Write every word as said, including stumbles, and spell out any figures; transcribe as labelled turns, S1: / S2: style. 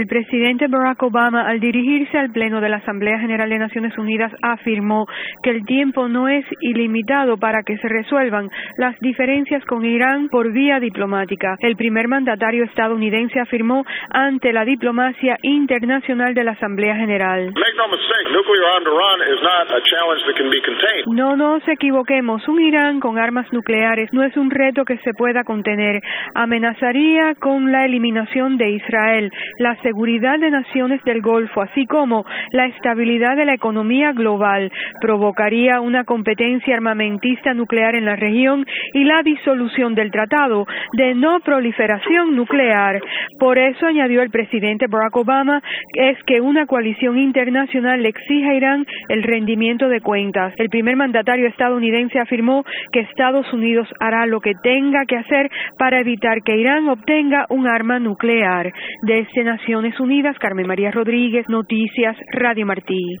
S1: El presidente Barack Obama, al dirigirse al Pleno de la Asamblea General de Naciones Unidas, afirmó que el tiempo no es ilimitado para que se resuelvan las diferencias con Irán por vía diplomática. El primer mandatario estadounidense afirmó ante la diplomacia internacional de la Asamblea General. No nos equivoquemos, un Irán con armas nucleares no es un reto que se pueda contener. Amenazaría con la eliminación de Israel, la seguridad de naciones del Golfo, así como la estabilidad de la economía global. Provocaría una competencia armamentista nuclear en la región y la disolución del Tratado de No Proliferación Nuclear. Por eso, añadió el presidente Barack Obama, es que una coalición internacional le exige a Irán el rendimiento de cuentas. El primer mandatario estadounidense afirmó que Estados Unidos hará lo que tenga que hacer para evitar que Irán obtenga un arma nuclear. Desde Naciones Unidas, Carmen María Rodríguez, Noticias, Radio Martí.